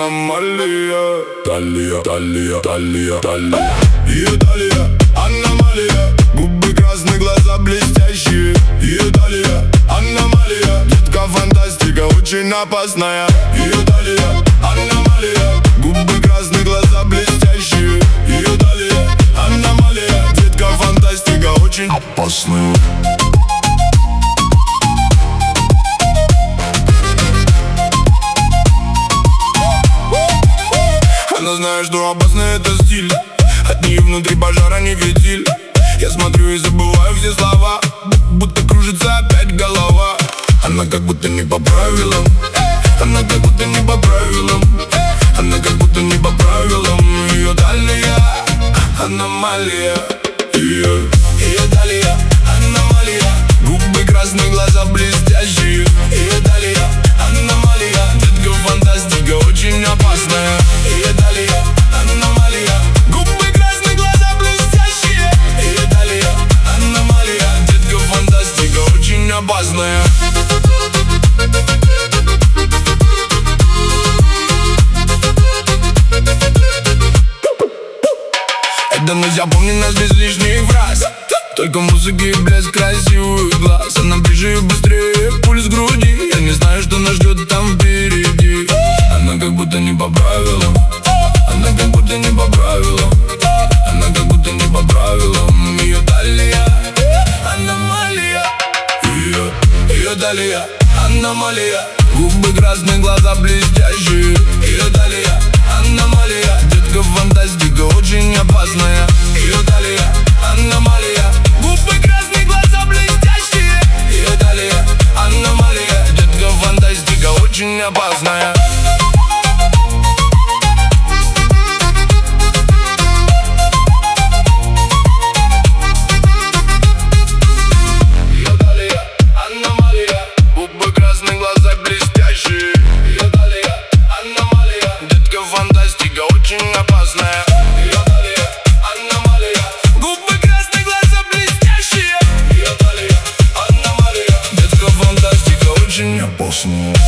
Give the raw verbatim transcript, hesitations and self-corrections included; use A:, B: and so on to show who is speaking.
A: аномалия. Талия, талия, талия, талия. Ее талия, аномалия. Губы красные, глаза блестящие. Ее талия, аномалия. Детка фантастика, очень опасная. Ее талия, аномалия. Губы красные, глаза блестящие. Ее талия, аномалия. Детка фантастика, очень опасная. Она знает, что опасный это стиль. От нее внутри пожара не фитиль. Я смотрю и забываю все слова, будто кружится опять голова. Она как будто не по правилам. Она как будто не по правилам. Она как будто не по правилам. Ее талия, аномалия. Ее, ее талия, аномалия. Губы красные, глаза блестящие. Ее талия, аномалия. Детка фантастика, очень опасная. Ее талия, аномалия. Губы красные, глаза блестящие. Ее талия, аномалия. Детка фантастика, очень опасная. Это нельзя помнить нас без лишних фраз. Только музыки и блеск красивых глаз. Она ближе и быстрее, пульс в груди. Я не знаю, что нас ждет там впереди. Она как будто не по правилам. Она как будто не по правилам. Она как будто не по правилам. Ее талия, аномалия. Ее, ее талия, аномалия. Губы красные, глаза блестящие. Ее талия, аномалия. Детка фантастика, очень опасная. Ее талия, аномалия. Губы красные, глаза блестящие. Ее талия, аномалия. Детка фантастика, очень опасная. Ее талия, аномалия. Губы красные, глаза блестящие. Ее талия, аномалия. Детка фантастика, очень опасная. Ее талия, аномалия. Губы красные, глаза блестящие. Ее талия, аномалия. Детка фантастика, очень опасная.